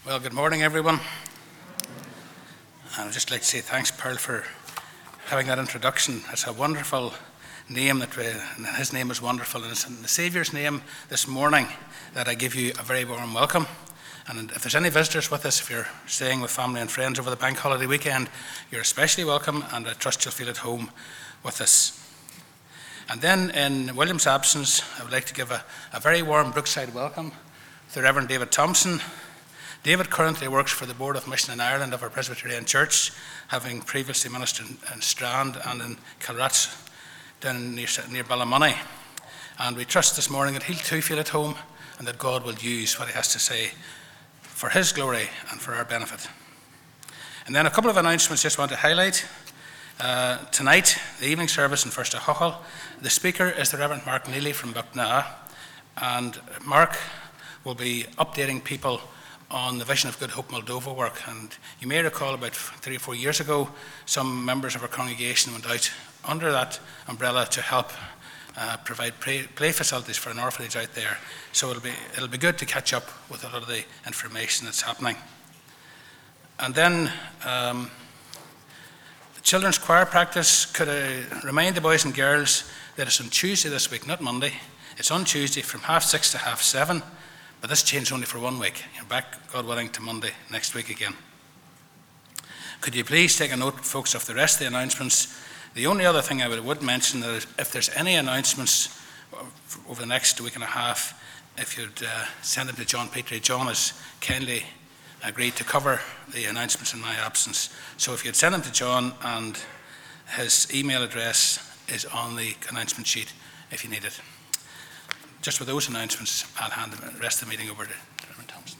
Well, good morning, everyone. And I'd just like to say thanks, Pearl, for having that introduction. It's a wonderful name, and his name is wonderful, and it's in the Saviour's name this morning that I give you a very warm welcome. And if there's any visitors with us, if you're staying with family and friends over the bank holiday weekend, you're especially welcome, and I trust you'll feel at home with us. And then, in William's absence, I would like to give a very warm Brookside welcome to the Reverend David Thompson. David currently works for the Board of Mission in Ireland of our Presbyterian Church, having previously ministered in Strand and in Kilratz, down near Ballymoney. And we trust this morning that he'll too feel at home, and that God will use what he has to say for his glory and for our benefit. And then a couple of announcements just want to highlight. Tonight, the evening service in First Huckle, the speaker is the Reverend Mark Neely from Bucknaa, and Mark will be updating people on the Vision of Good Hope Moldova work. And you may recall about 3 or 4 years ago, some members of our congregation went out under that umbrella to help provide play facilities for an orphanage out there. So it'll be good to catch up with a lot of the information that's happening. And then the children's choir practice, could I remind the boys and girls that it's on Tuesday this week, not Monday. It's on Tuesday from 6:30 to 7:30. But this changed only for 1 week. You're back, God willing, to Monday next week again. Could you please take a note, folks, of the rest of the announcements? The only other thing I would mention is if there's any announcements over the next week and a half, if you'd send them to John Petrie. John has kindly agreed to cover the announcements in my absence. So if you'd send them to John, and his email address is on the announcement sheet if you need it. Just with those announcements, I'll hand the rest of the meeting over to Reverend Thompson.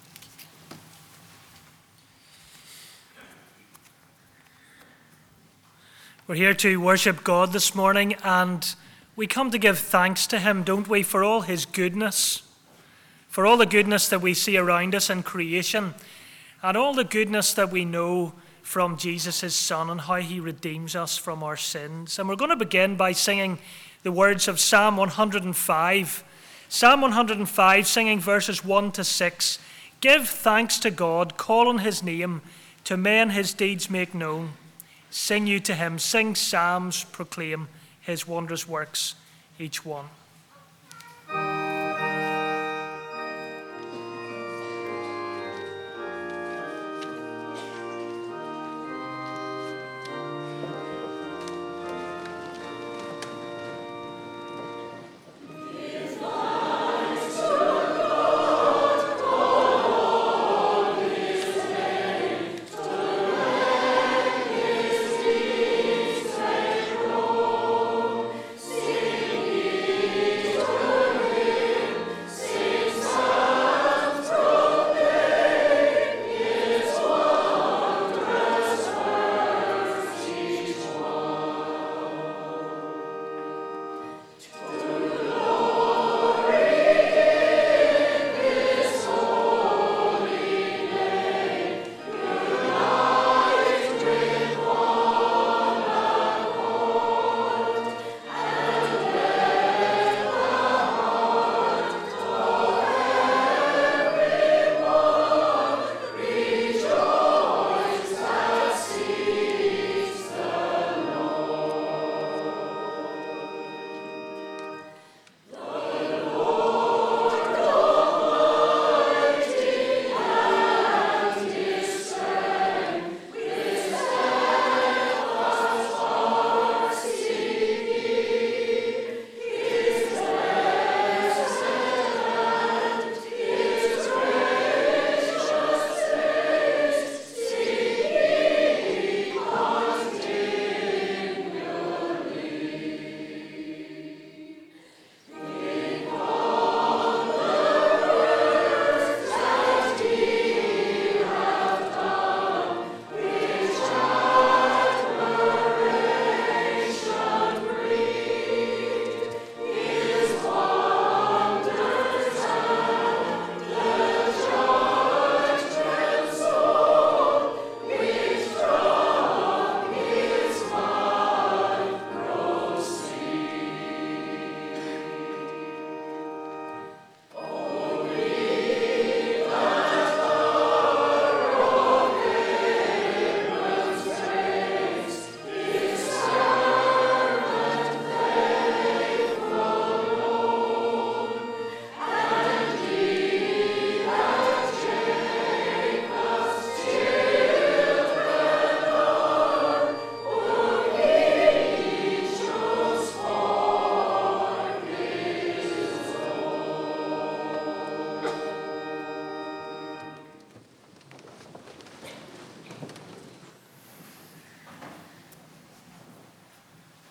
We're here to worship God this morning, and we come to give thanks to him, don't we, for all his goodness, for all the goodness that we see around us in creation, and all the goodness that we know from Jesus, his Son, and how he redeems us from our sins. And we're going to begin by singing the words of Psalm 105. Psalm 105, singing verses 1 to 6. Give thanks to God, call on his name, to men his deeds make known. Sing you to him, sing psalms, proclaim his wondrous works, each one. Sing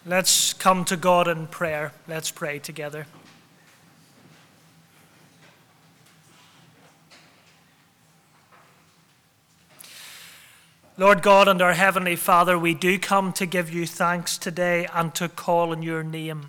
Let's come to God in prayer. Let's pray together. Lord God and our Heavenly Father, we do come to give you thanks today and to call on your name.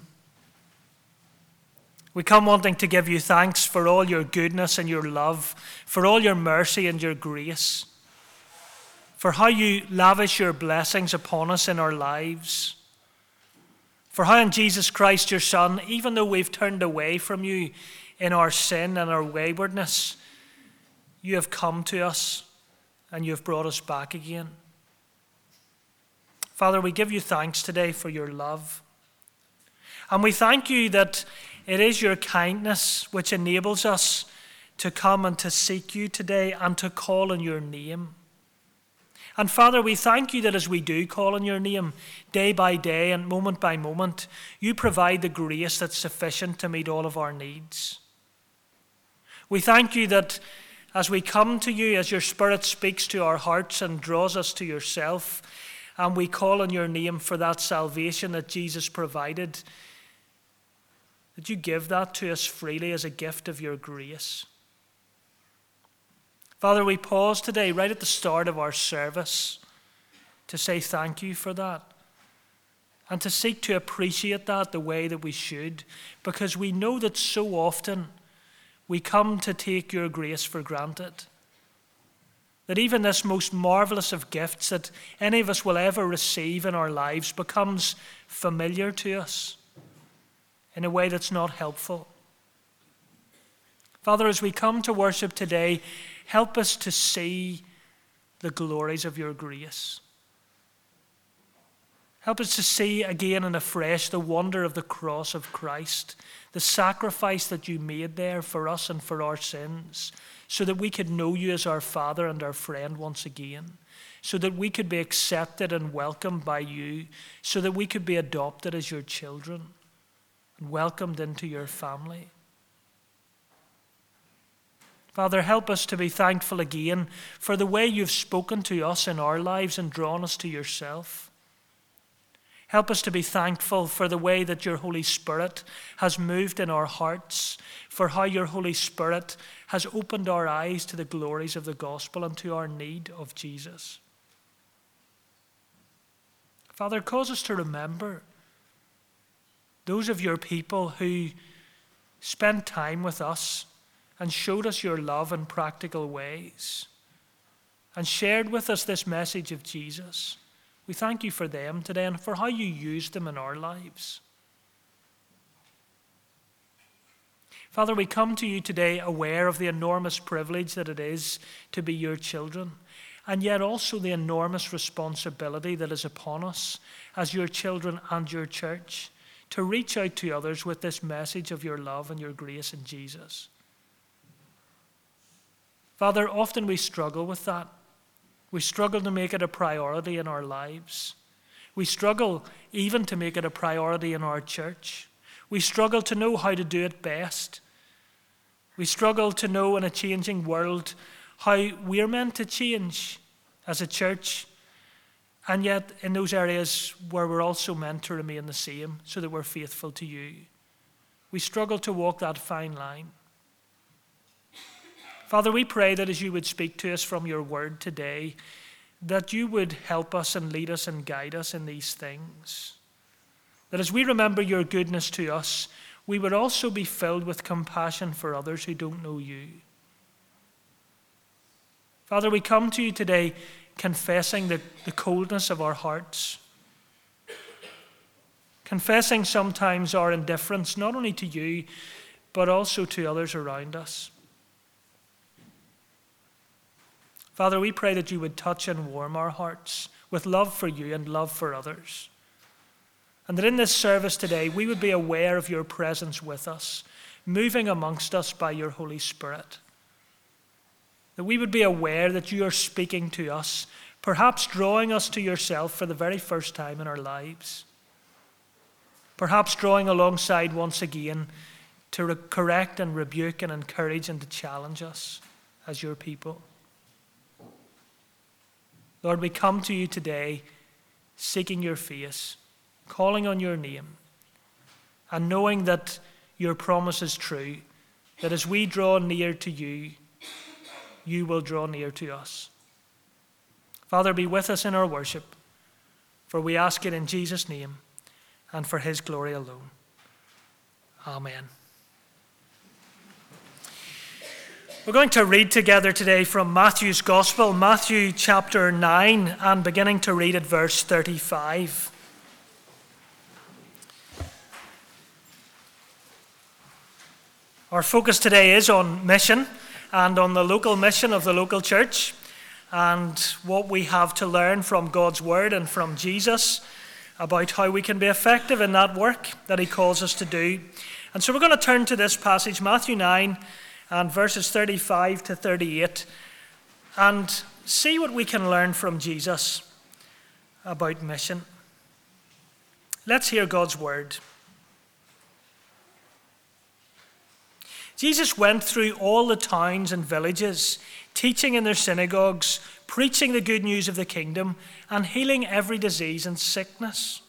We come wanting to give you thanks for all your goodness and your love, for all your mercy and your grace, for how you lavish your blessings upon us in our lives, for how in Jesus Christ your Son, even though we've turned away from you in our sin and our waywardness, you have come to us and you have brought us back again. Father, we give you thanks today for your love. And we thank you that it is your kindness which enables us to come and to seek you today and to call on your name. And Father, we thank you that as we do call on your name, day by day and moment by moment, you provide the grace that's sufficient to meet all of our needs. We thank you that as we come to you, as your Spirit speaks to our hearts and draws us to yourself, and we call on your name for that salvation that Jesus provided, that you give that to us freely as a gift of your grace. Father, we pause today right at the start of our service to say thank you for that and to seek to appreciate that the way that we should, because we know that so often we come to take your grace for granted. That even this most marvelous of gifts that any of us will ever receive in our lives becomes familiar to us in a way that's not helpful. Father, as we come to worship today, help us to see the glories of your grace. Help us to see again and afresh the wonder of the cross of Christ, the sacrifice that you made there for us and for our sins, so that we could know you as our Father and our friend once again, so that we could be accepted and welcomed by you, so that we could be adopted as your children and welcomed into your family. Father, help us to be thankful again for the way you've spoken to us in our lives and drawn us to yourself. Help us to be thankful for the way that your Holy Spirit has moved in our hearts, for how your Holy Spirit has opened our eyes to the glories of the gospel and to our need of Jesus. Father, cause us to remember those of your people who spent time with us and showed us your love in practical ways and shared with us this message of Jesus. We thank you for them today and for how you used them in our lives. Father, we come to you today aware of the enormous privilege that it is to be your children, and yet also the enormous responsibility that is upon us as your children and your church to reach out to others with this message of your love and your grace in Jesus. Father, often we struggle with that. We struggle to make it a priority in our lives. We struggle even to make it a priority in our church. We struggle to know how to do it best. We struggle to know in a changing world how we're meant to change as a church, and yet in those areas where we're also meant to remain the same so that we're faithful to you. We struggle to walk that fine line. Father, we pray that as you would speak to us from your word today, that you would help us and lead us and guide us in these things. That as we remember your goodness to us, we would also be filled with compassion for others who don't know you. Father, we come to you today confessing the coldness of our hearts, confessing sometimes our indifference, not only to you, but also to others around us. Father, we pray that you would touch and warm our hearts with love for you and love for others. And that in this service today, we would be aware of your presence with us, moving amongst us by your Holy Spirit. That we would be aware that you are speaking to us, perhaps drawing us to yourself for the very first time in our lives. Perhaps drawing alongside once again to correct and rebuke and encourage and to challenge us as your people. Lord, we come to you today seeking your face, calling on your name, and knowing that your promise is true, that as we draw near to you, you will draw near to us. Father, be with us in our worship, for we ask it in Jesus' name and for his glory alone. Amen. We're going to read together today from Matthew's Gospel, Matthew chapter 9, and beginning to read at verse 35. Our focus today is on mission and on the local mission of the local church and what we have to learn from God's word and from Jesus about how we can be effective in that work that he calls us to do. And so we're going to turn to this passage, Matthew 9 and verses 35 to 38, and see what we can learn from Jesus about mission. Let's hear God's word. Jesus went through all the towns and villages, teaching in their synagogues, preaching the good news of the kingdom, and healing every disease and sickness.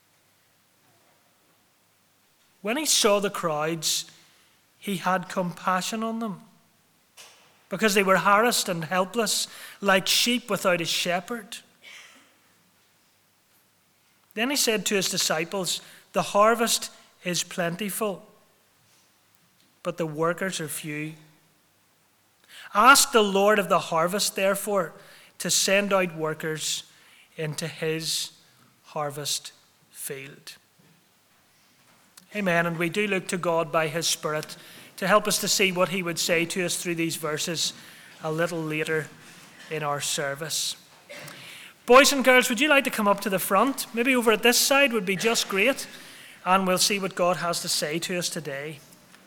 When he saw the crowds, he had compassion on them, because they were harassed and helpless, like sheep without a shepherd. Then he said to his disciples, "The harvest is plentiful, but the workers are few. Ask the Lord of the harvest, therefore, to send out workers into his harvest field." Amen. And we do look to God by his Spirit to help us to see what he would say to us through these verses a little later in our service. Boys and girls, would you like to come up to the front? Maybe over at this side would be just great. And we'll see what God has to say to us today.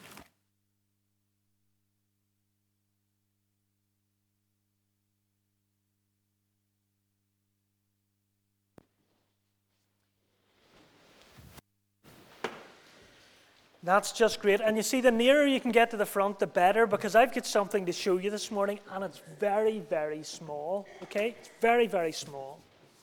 That's just great. And you see, the nearer you can get to the front, the better, because I've got something to show you this morning, and it's very, very small, okay? It's very, very small.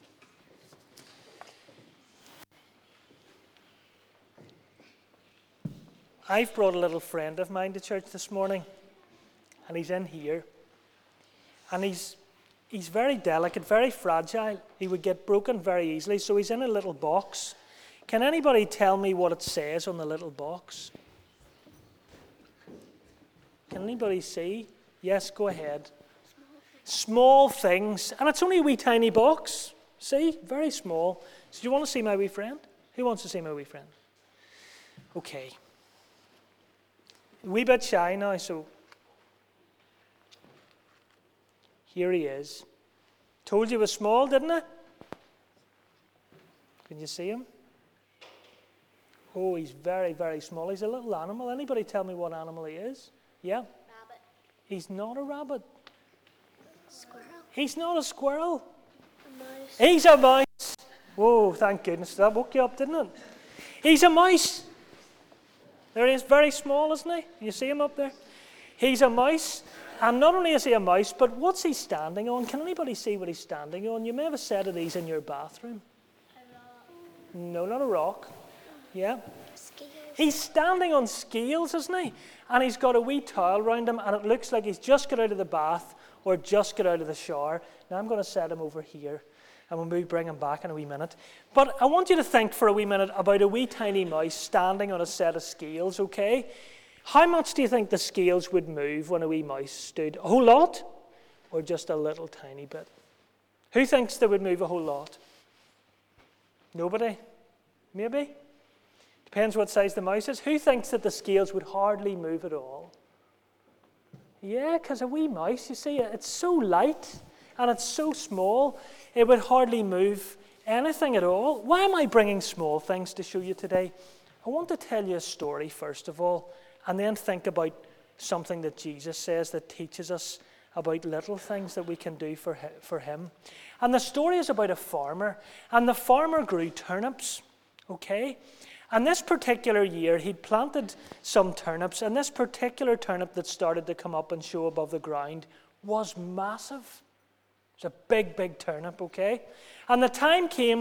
I've brought a little friend of mine to church this morning, and he's in here. And he's very delicate, very fragile. He would get broken very easily, so he's in a little box. Can anybody tell me what it says on the little box? Can anybody see? Yes, go ahead. Small things. And it's only a wee tiny box. See? Very small. So do you want to see my wee friend? Who wants to see my wee friend? Okay. A wee bit shy now, so here he is. Told you it was small, didn't I? Can you see him? Oh, he's very, very small. He's a little animal. Anybody tell me what animal he is? Yeah? Rabbit. He's not a rabbit. Squirrel. He's not a squirrel. A mouse. He's a mouse. Whoa, thank goodness. That woke you up, didn't it? He's a mouse. There he is, very small, isn't he? You see him up there? He's a mouse. And not only is he a mouse, but what's he standing on? Can anybody see what he's standing on? You may have a set of these in your bathroom. A rock. No, not a rock. Yeah? Scales. He's standing on scales, isn't he? And he's got a wee towel round him, and it looks like he's just got out of the bath or just got out of the shower. Now I'm going to set him over here, and we'll maybe bring him back in a wee minute. But I want you to think for a wee minute about a wee tiny mouse standing on a set of scales, okay? How much do you think the scales would move when a wee mouse stood? A whole lot? Or just a little tiny bit? Who thinks they would move a whole lot? Nobody? Maybe? Depends what size the mouse is. Who thinks that the scales would hardly move at all? Yeah, because a wee mouse, you see, it's so light and it's so small, it would hardly move anything at all. Why am I bringing small things to show you today? I want to tell you a story, first of all, and then think about something that Jesus says that teaches us about little things that we can do for him. And the story is about a farmer, and the farmer grew turnips, okay? And this particular year, he'd planted some turnips, and this particular turnip that started to come up and show above the ground was massive. It's a big, big turnip, okay? And the time came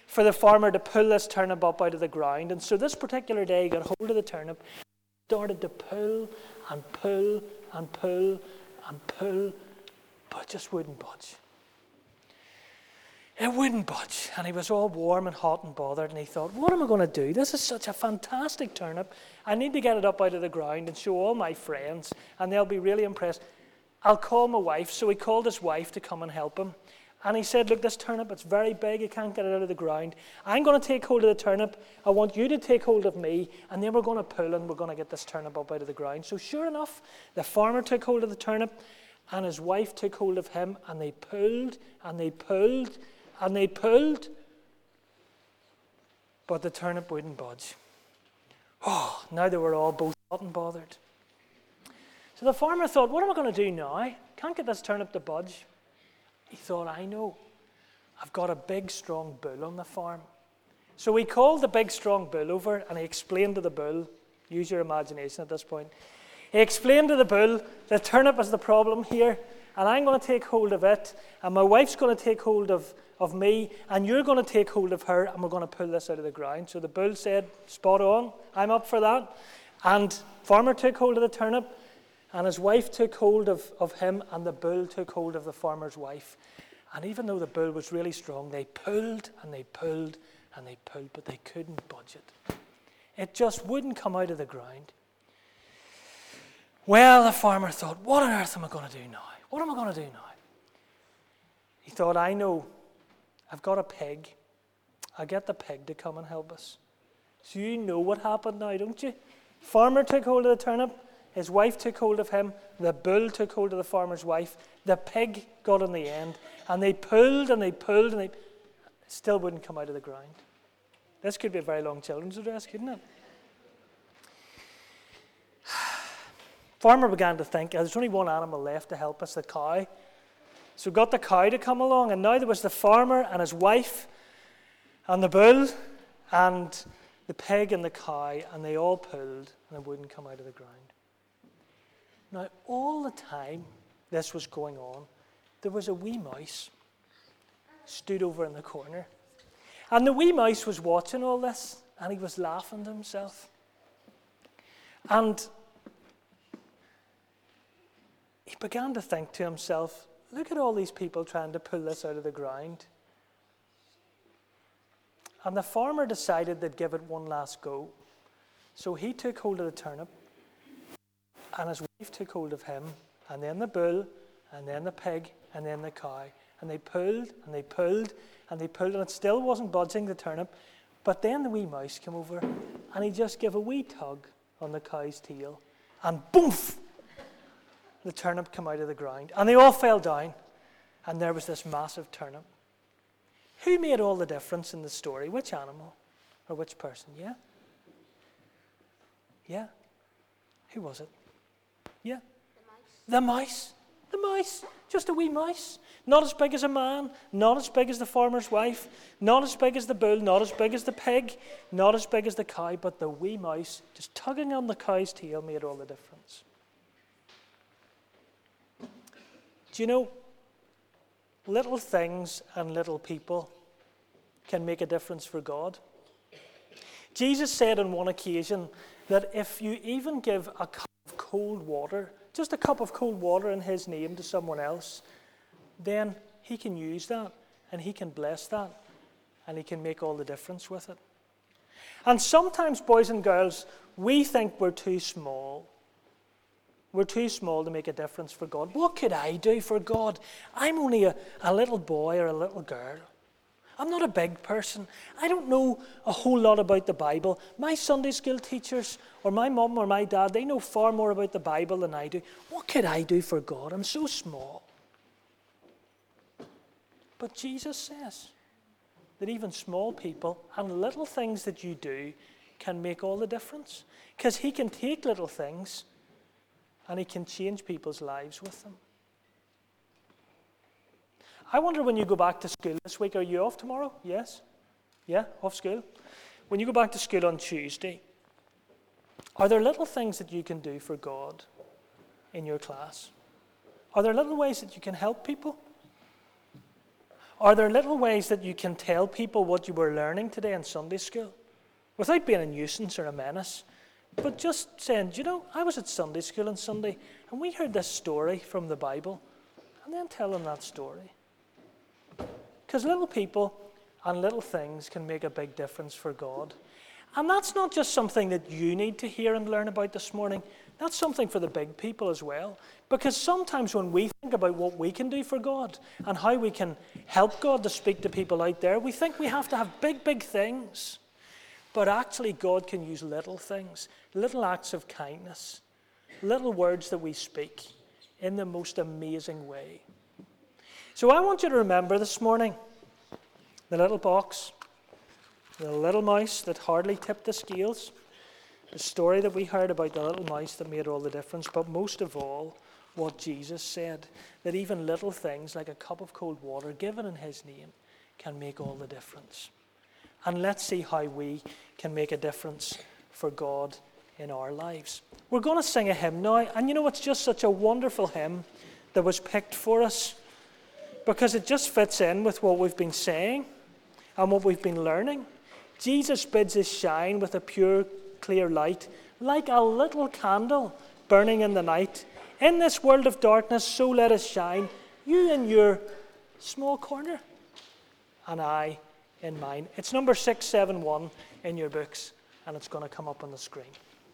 for the farmer to pull this turnip up out of the ground. And so this particular day, he got hold of the turnip, started to pull and pull and pull and pull, but it just wouldn't budge. It wouldn't budge. And he was all warm and hot and bothered, and he thought, what am I going to do? This is such a fantastic turnip. I need to get it up out of the ground and show all my friends, and they'll be really impressed. I'll call my wife. So he called his wife to come and help him. And he said, look, this turnip, it's very big. I can't get it out of the ground. I'm going to take hold of the turnip. I want you to take hold of me. And then we're going to pull and we're going to get this turnip up out of the ground. So sure enough, the farmer took hold of the turnip and his wife took hold of him. And they pulled and they pulled and they pulled. But the turnip wouldn't budge. Oh, now they were all both hot and bothered. So the farmer thought, what am I going to do now? Can't get this turnip to budge. He thought, I know. I've got a big, strong bull on the farm. So he called the big, strong bull over and he explained to the bull, use your imagination at this point. He explained to the bull, the turnip is the problem here, and I'm going to take hold of it, and my wife's going to take hold of me, and you're going to take hold of her, and we're going to pull this out of the ground. So the bull said, spot on, I'm up for that. And farmer took hold of the turnip, and his wife took hold of him, and the bull took hold of the farmer's wife. And even though the bull was really strong, they pulled and they pulled and they pulled, but they couldn't budge it. It just wouldn't come out of the ground. Well, the farmer thought, what on earth am I going to do now? What am I going to do now? He thought, I know. I've got a pig. I'll get the pig to come and help us. So you know what happened now, don't you? Farmer took hold of the turnip. His wife took hold of him. The bull took hold of the farmer's wife. The pig got in the end. And they pulled and they pulled and they still wouldn't come out of the ground. This could be a very long children's address, couldn't it? Farmer began to think, there's only one animal left to help us, the cow. So got the cow to come along, and now there was the farmer and his wife and the bull and the pig and the cow, and they all pulled and it wouldn't come out of the ground. Now, all the time this was going on, there was a wee mouse stood over in the corner. And the wee mouse was watching all this, and he was laughing to himself. And he began to think to himself, look at all these people trying to pull this out of the ground. And the farmer decided they'd give it one last go. So he took hold of the turnip, and his wife took hold of him, and then the bull, and then the pig, and then the cow. And they pulled, and they pulled, and they pulled, and it still wasn't budging, the turnip. But then the wee mouse came over, and he just gave a wee tug on the cow's tail, and boof! The turnip came out of the ground. And they all fell down, and there was this massive turnip. Who made all the difference in the story? Which animal? Or which person? Yeah? Yeah? Who was it? Yeah? The mouse. The mouse. Just a wee mouse. Not as big as a man. Not as big as the farmer's wife. Not as big as the bull. Not as big as the pig. Not as big as the cow. But the wee mouse, just tugging on the cow's tail, made all the difference. Do you know, little things and little people can make a difference for God. Jesus said on one occasion that if you even give a cup of cold water, just a cup of cold water in his name to someone else, then he can use that and he can bless that and he can make all the difference with it. And sometimes, boys and girls, we think we're too small. We're too small to make a difference for God. What could I do for God? I'm only a little boy or a little girl. I'm not a big person. I don't know a whole lot about the Bible. My Sunday school teachers or my mum or my dad, they know far more about the Bible than I do. What could I do for God? I'm so small. But Jesus says that even small people and little things that you do can make all the difference. Because he can take little things and he can change people's lives with them. I wonder when you go back to school this week, are you off tomorrow? Yes? Yeah, off school? When you go back to school on Tuesday, are there little things that you can do for God in your class? Are there little ways that you can help people? Are there little ways that you can tell people what you were learning today in Sunday school without being a nuisance or a menace, but just saying, I was at Sunday school on Sunday and we heard this story from the Bible, and then tell them that story. Because little people and little things can make a big difference for God. And that's not just something that you need to hear and learn about this morning. That's something for the big people as well. Because sometimes when we think about what we can do for God and how we can help God to speak to people out there, we think we have to have big, big things. But actually, God can use little things, little acts of kindness, little words that we speak in the most amazing way. So I want you to remember this morning the little box, the little mouse that hardly tipped the scales, the story that we heard about the little mouse that made all the difference, but most of all, what Jesus said, that even little things like a cup of cold water given in his name can make all the difference. And let's see how we can make a difference for God in our lives. We're going to sing a hymn now, and it's just such a wonderful hymn that was picked for us because it just fits in with what we've been saying and what we've been learning. Jesus bids us shine with a pure, clear light, like a little candle burning in the night. In this world of darkness, so let us shine, you in your small corner, and I in mine. It's number 671 in your books, and it's going to come up on the screen.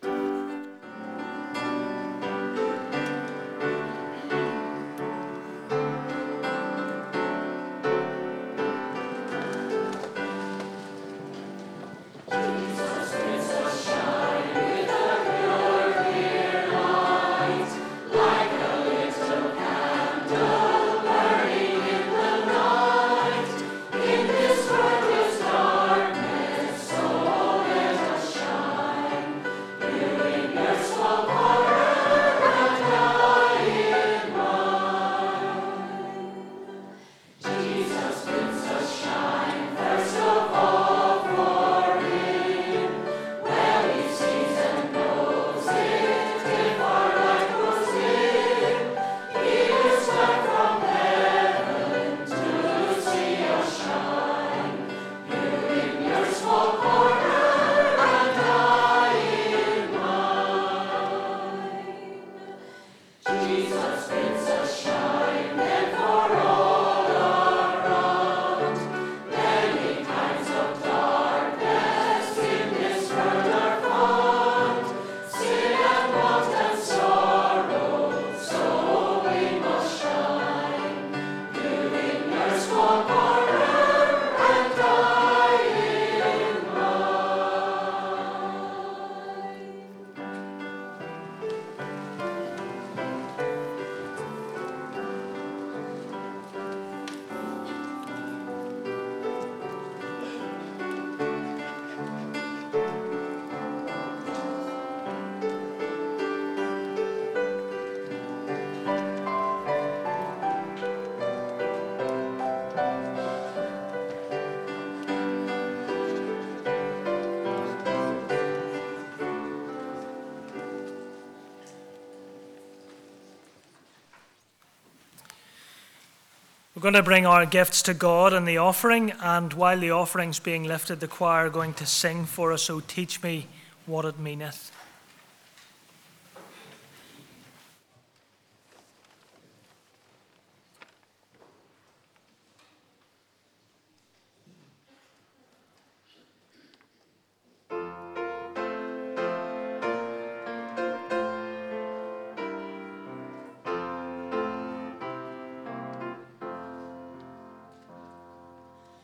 We're going to bring our gifts to God in the offering, and while the offering's being lifted, the choir are going to sing for us, "O teach me what it meaneth."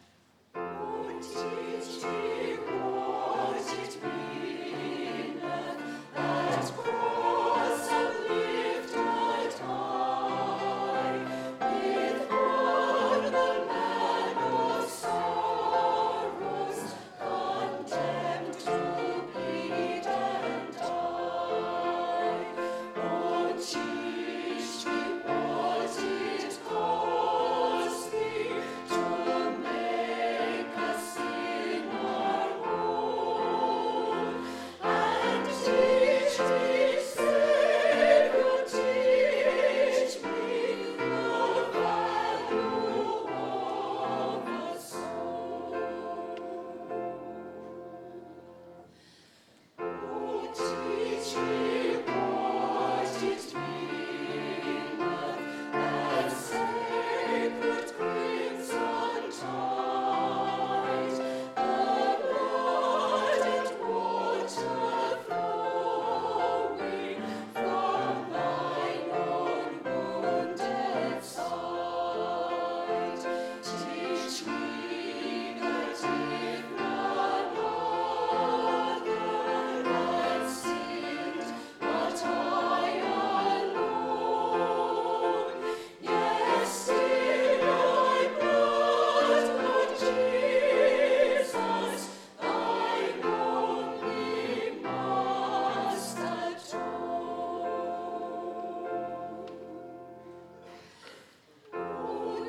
Teach me what it meaneth.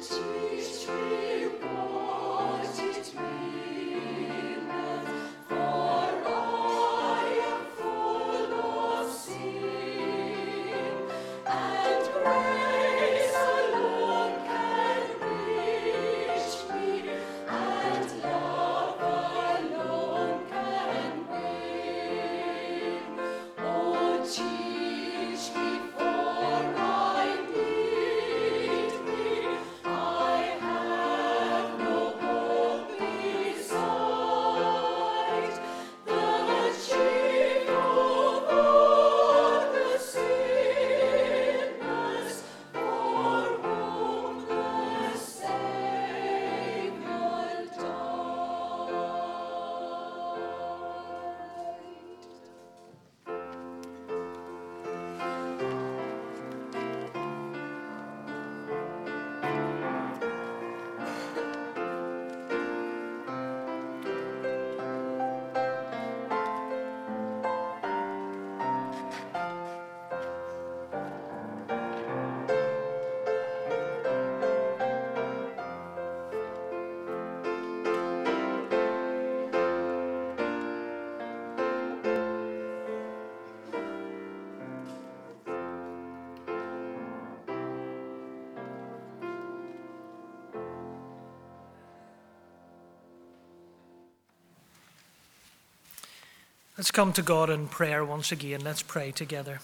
Let's come to God in prayer once again. Let's pray together.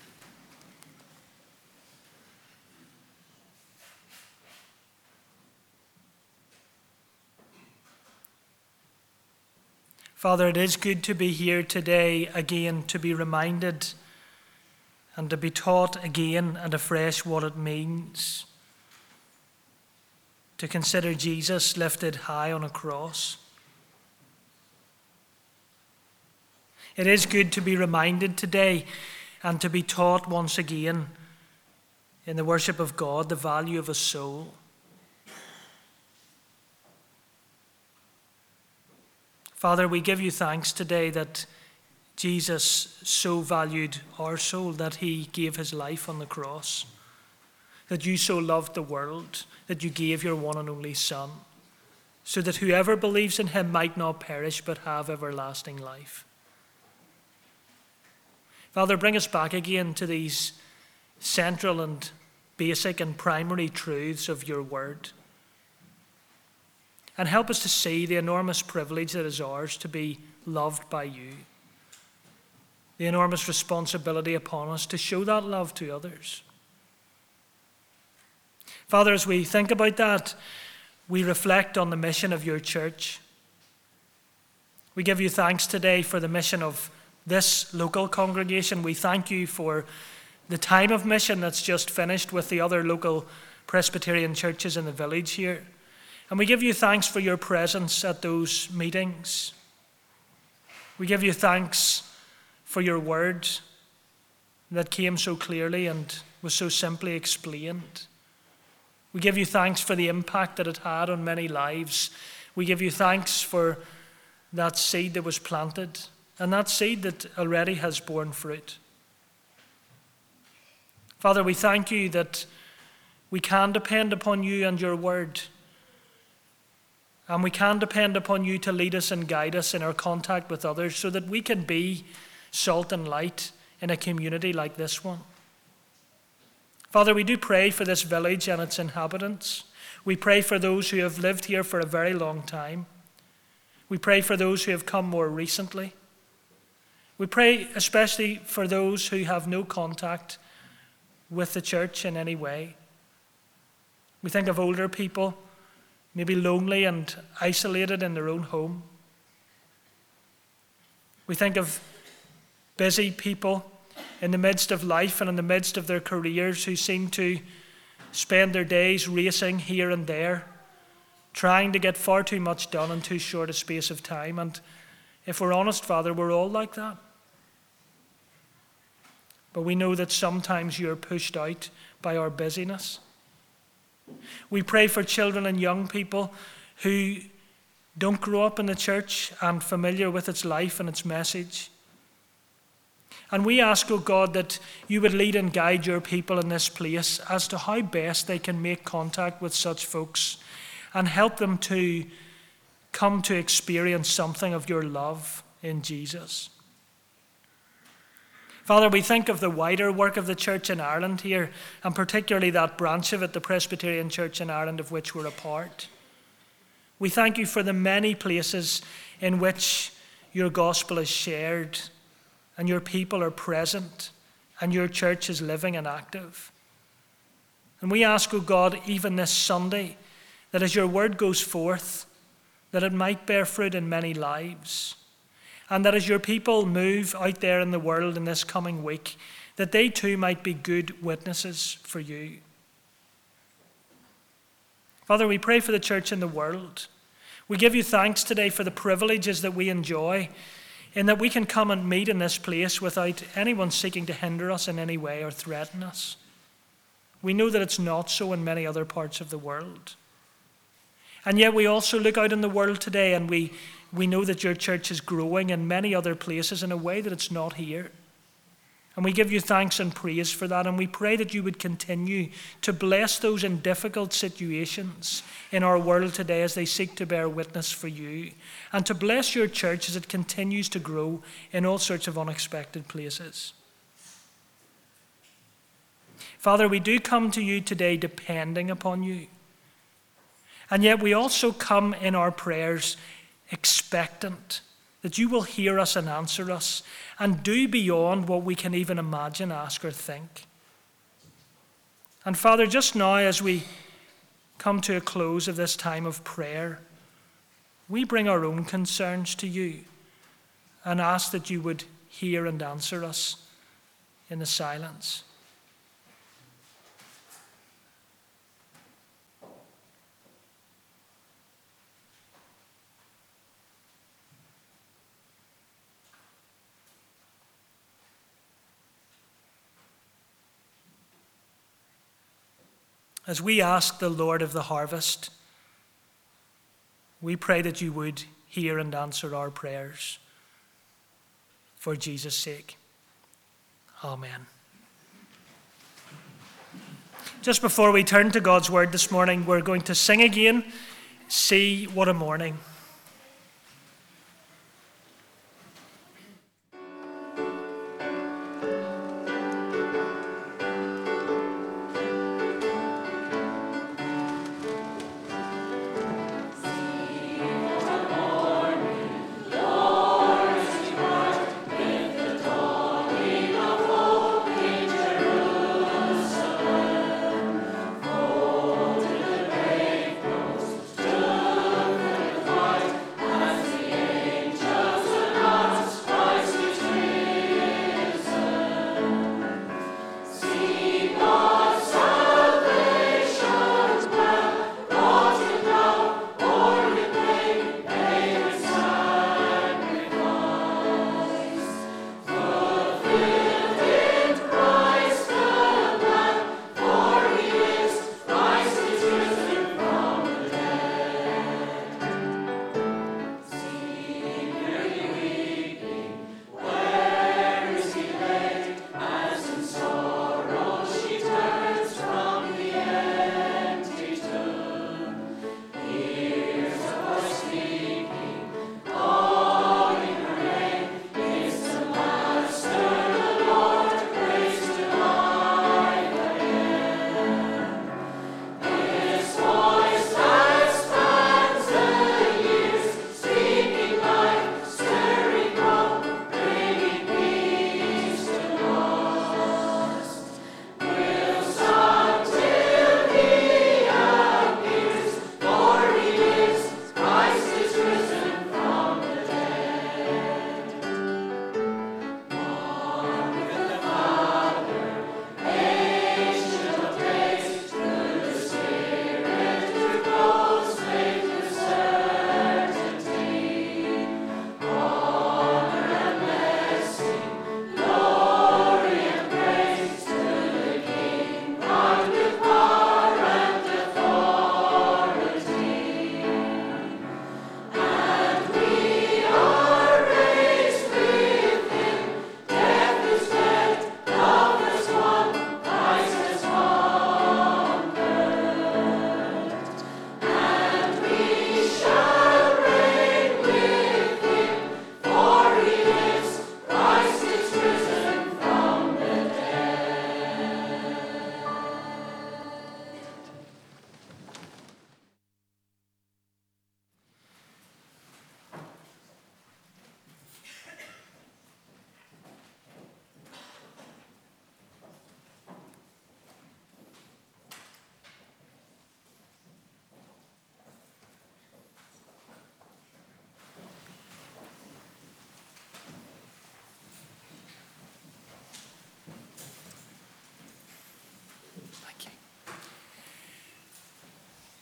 Father, it is good to be here today again, to be reminded and to be taught again and afresh what it means to consider Jesus lifted high on a cross. It is good to be reminded today and to be taught once again in the worship of God the value of a soul. Father, we give you thanks today that Jesus so valued our soul that he gave his life on the cross, that you so loved the world that you gave your one and only Son, so that whoever believes in him might not perish but have everlasting life. Father, bring us back again to these central and basic and primary truths of your word. And help us to see the enormous privilege that is ours to be loved by you. The enormous responsibility upon us to show that love to others. Father, as we think about that, we reflect on the mission of your church. We give you thanks today for the mission of this local congregation. We thank you for the time of mission that's just finished with the other local Presbyterian churches in the village here. And we give you thanks for your presence at those meetings. We give you thanks for your word that came so clearly and was so simply explained. We give you thanks for the impact that it had on many lives. We give you thanks for that seed that was planted and that seed that already has borne fruit. Father, we thank you that we can depend upon you and your word. And we can depend upon you to lead us and guide us in our contact with others so that we can be salt and light in a community like this one. Father, we do pray for this village and its inhabitants. We pray for those who have lived here for a very long time. We pray for those who have come more recently. We pray especially for those who have no contact with the church in any way. We think of older people, maybe lonely and isolated in their own home. We think of busy people in the midst of life and in the midst of their careers who seem to spend their days racing here and there, trying to get far too much done in too short a space of time. And if we're honest, Father, we're all like that. But we know that sometimes you're pushed out by our busyness. We pray for children and young people who don't grow up in the church and familiar with its life and its message. And we ask, O God, that you would lead and guide your people in this place as to how best they can make contact with such folks and help them to come to experience something of your love in Jesus. Father, we think of the wider work of the church in Ireland here, and particularly that branch of it, the Presbyterian Church in Ireland, of which we're a part. We thank you for the many places in which your gospel is shared and your people are present and your church is living and active. And we ask, O God, even this Sunday, that as your word goes forth, that it might bear fruit in many lives, and that as your people move out there in the world in this coming week, that they too might be good witnesses for you. Father, we pray for the church in the world. We give you thanks today for the privileges that we enjoy, in that we can come and meet in this place without anyone seeking to hinder us in any way or threaten us. We know that it's not so in many other parts of the world. And yet we also look out in the world today and we know that your church is growing in many other places in a way that it's not here. And we give you thanks and praise for that, and we pray that you would continue to bless those in difficult situations in our world today as they seek to bear witness for you, and to bless your church as it continues to grow in all sorts of unexpected places. Father, we do come to you today depending upon you, and yet we also come in our prayers expectant that you will hear us and answer us and do beyond what we can even imagine, ask, or think. And Father, just now as we come to a close of this time of prayer, we bring our own concerns to you and ask that you would hear and answer us in the silence. As we ask the Lord of the harvest, we pray that you would hear and answer our prayers for Jesus' sake. Amen. Just before we turn to God's word this morning, we're going to sing again, "See What a Morning."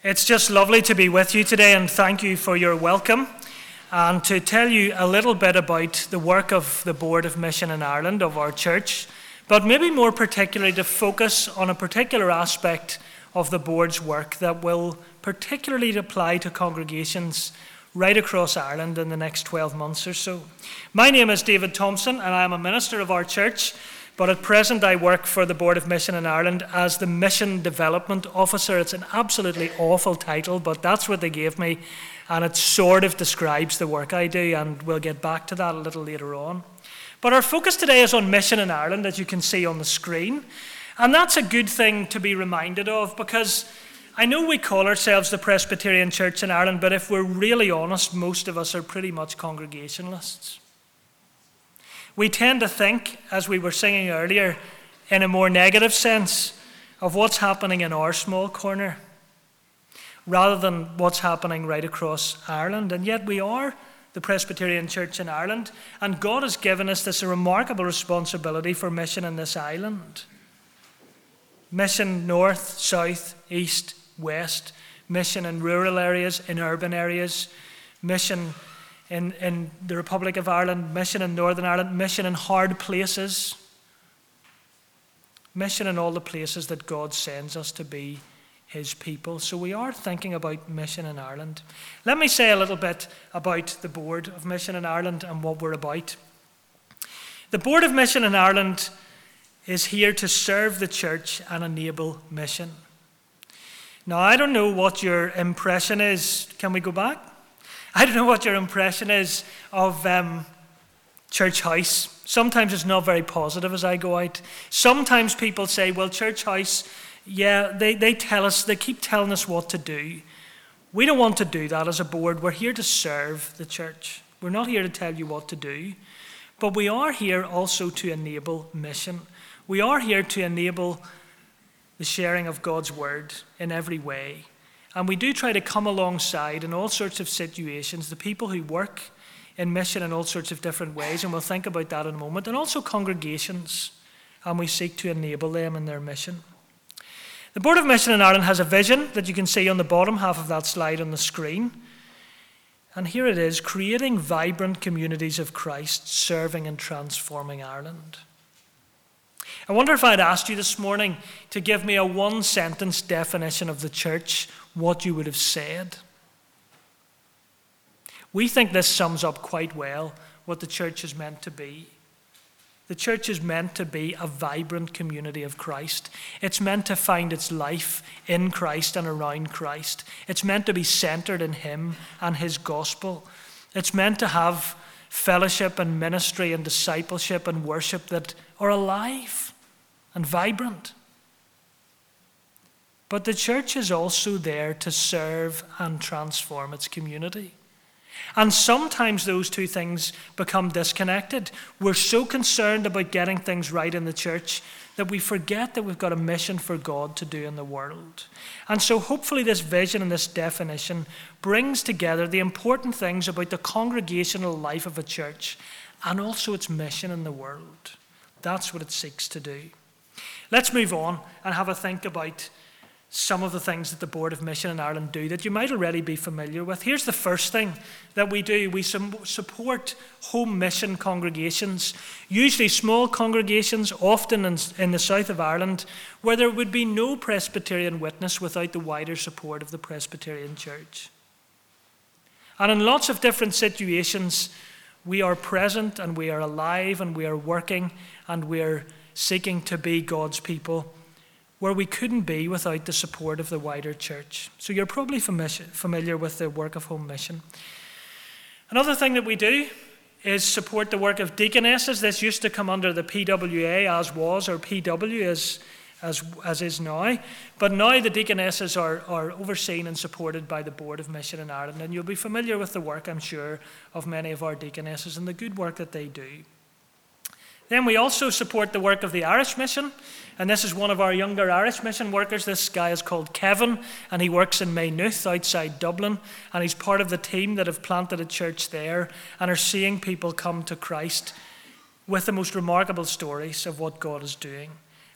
It's just lovely to be with you today, and thank you for your welcome, and to tell you a little bit about the work of the Board of Mission in Ireland, of our church, but maybe more particularly to focus on a particular aspect of the board's work that will particularly apply to congregations right across Ireland in the next 12 months or so. My name is David Thompson, and I am a minister of our church, but at present I work for the Board of Mission in Ireland as the Mission Development Officer. It's an absolutely awful title, but that's what they gave me, and it sort of describes the work I do, and we'll get back to that a little later on. But our focus today is on mission in Ireland, as you can see on the screen, and that's a good thing to be reminded of, because I know we call ourselves the Presbyterian Church in Ireland, but if we're really honest, most of us are pretty much Congregationalists. We tend to think, as we were singing earlier, in a more negative sense of what's happening in our small corner, rather than what's happening right across Ireland. And yet we are the Presbyterian Church in Ireland, and God has given us this remarkable responsibility for mission in this island. Mission north, south, east, west, mission in rural areas, in urban areas, mission in the Republic of Ireland, mission in Northern Ireland, mission in hard places, mission in all the places that God sends us to be his people. So we are thinking about mission in Ireland. Let me say a little bit about the Board of Mission in Ireland and what we're about. The Board of Mission in Ireland is here to serve the church and enable mission. Now, I don't know what your impression is. Can we go back? I don't know what your impression is of Church House. Sometimes it's not very positive as I go out. Sometimes people say, well, Church House, yeah, they tell us, they keep telling us what to do. We don't want to do that as a board. We're here to serve the church. We're not here to tell you what to do. But we are here also to enable mission. We are here to enable the sharing of God's word in every way. And we do try to come alongside in all sorts of situations the people who work in mission in all sorts of different ways, and we'll think about that in a moment, and also congregations, and we seek to enable them in their mission. The Board of Mission in Ireland has a vision that you can see on the bottom half of that slide on the screen. And here it is: creating vibrant communities of Christ, serving and transforming Ireland. I wonder if I'd asked you this morning to give me a one-sentence definition of the church, what you would have said. We think this sums up quite well what the church is meant to be. The church is meant to be a vibrant community of Christ. It's meant to find its life in Christ and around Christ. It's meant to be centered in him and his gospel. It's meant to have fellowship and ministry and discipleship and worship that are alive and vibrant. But the church is also there to serve and transform its community. And sometimes those two things become disconnected. We're so concerned about getting things right in the church that we forget that we've got a mission for God to do in the world. And so hopefully this vision and this definition brings together the important things about the congregational life of a church and also its mission in the world. That's what it seeks to do. Let's move on and have a think about some of the things that the Board of Mission in Ireland do that you might already be familiar with. Here's the first thing that we do. We support home mission congregations, usually small congregations, often in the south of Ireland, where there would be no Presbyterian witness without the wider support of the Presbyterian Church. And in lots of different situations, we are present and we are alive and we are working and we are seeking to be God's people where we couldn't be without the support of the wider church. So you're probably familiar with the work of home mission. Another thing that we do is support the work of deaconesses. This used to come under the PWA as was, or PW as is now. But now the deaconesses are overseen and supported by the Board of Mission in Ireland. And you'll be familiar with the work, I'm sure, of many of our deaconesses and the good work that they do. Then we also support the work of the Irish Mission, and this is one of our younger Irish Mission workers. This guy is called Kevin, and he works in Maynooth outside Dublin, and he's part of the team that have planted a church there and are seeing people come to Christ with the most remarkable stories of what God is doing.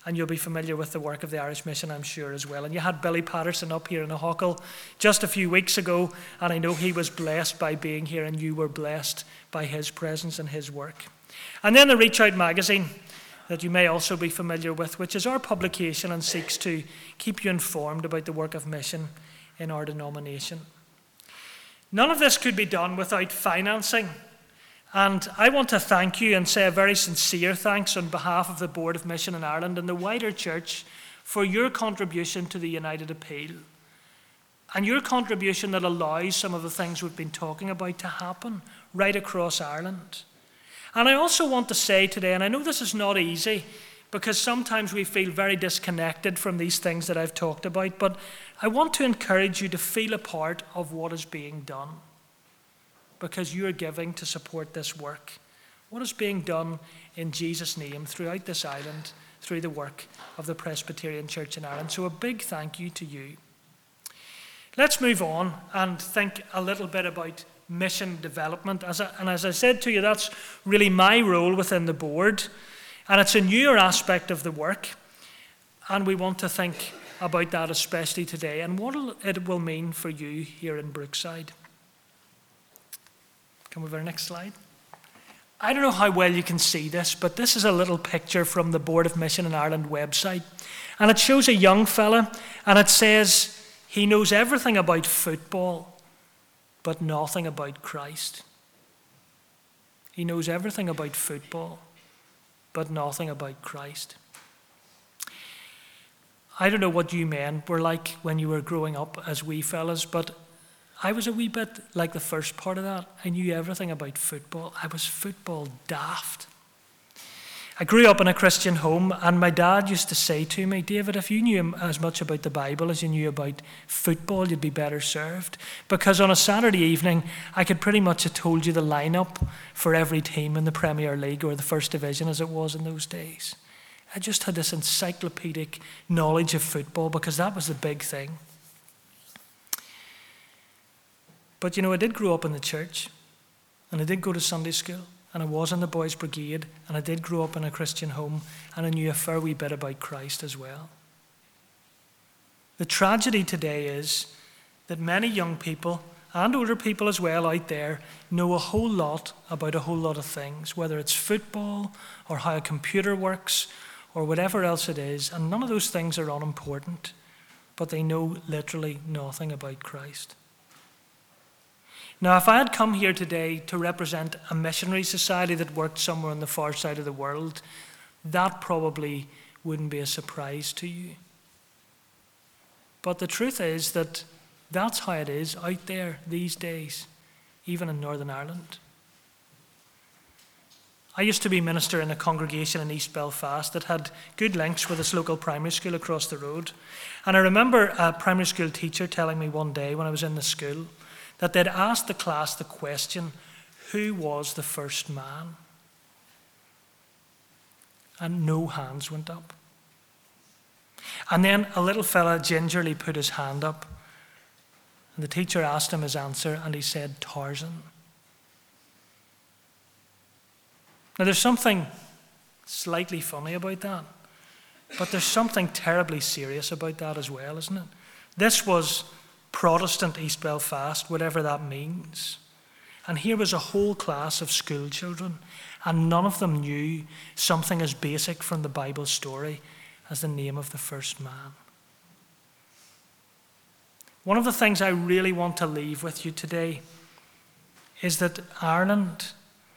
and you'll be familiar with the work of the Irish Mission, I'm sure, as well. And you had Billy Patterson up here in Aughacall just a few weeks ago, and I know he was blessed by being here, and you were blessed by his presence and his work. And then the Reach Out magazine, that you may also be familiar with, which is our publication and seeks to keep you informed about the work of mission in our denomination. None of this could be done without financing. And I want to thank you and say a very sincere thanks on behalf of the Board of Mission in Ireland and the wider church for your contribution to the United Appeal. And your contribution that allows some of the things we've been talking about to happen right across Ireland. And I also want to say today, and I know this is not easy, because sometimes we feel very disconnected from these things that I've talked about, but I want to encourage you to feel a part of what is being done, because you are giving to support this work. What is being done in Jesus' name throughout this island, through the work of the Presbyterian Church in Ireland. So a big thank you to you. Let's move on and think a little bit about mission development. As I said to you, that's really my role within the board. And it's a newer aspect of the work. And we want to think about that especially today and what it will mean for you here in Brookside. Come over to the next slide. I don't know how well you can see this, but this is a little picture from the Board of Mission in Ireland website. And it shows a young fella, and it says he knows everything about football, but nothing about Christ. He knows everything about football, but nothing about Christ. I don't know what you men were like when you were growing up as wee fellas, but I was a wee bit like the first part of that. I knew everything about football. I was football daft. I grew up in a Christian home, and my dad used to say to me, David, if you knew as much about the Bible as you knew about football, you'd be better served. Because on a Saturday evening, I could pretty much have told you the lineup for every team in the Premier League, or the First Division as it was in those days. I just had this encyclopedic knowledge of football because that was the big thing. But you know, I did grow up in the church, and I did go to Sunday school, and I was in the boys' brigade, and I did grow up in a Christian home, and I knew a fair wee bit about Christ as well. The tragedy today is that many young people, and older people as well out there, know a whole lot about a whole lot of things, whether it's football, or how a computer works, or whatever else it is, and none of those things are unimportant, but they know literally nothing about Christ. Now, if I had come here today to represent a missionary society that worked somewhere on the far side of the world, that probably wouldn't be a surprise to you. But the truth is that that's how it is out there these days, even in Northern Ireland. I used to be minister in a congregation in East Belfast that had good links with this local primary school across the road. And I remember a primary school teacher telling me one day when I was in the school that they'd asked the class the question, who was the first man? And no hands went up. And then a little fella gingerly put his hand up, and the teacher asked him his answer, and he said, Tarzan. Now there's something slightly funny about that, but there's something terribly serious about that as well, isn't it? This was Protestant East Belfast, whatever that means. And here was a whole class of school children, and none of them knew something as basic from the Bible story as the name of the first man. One of the things I really want to leave with you today is that Ireland,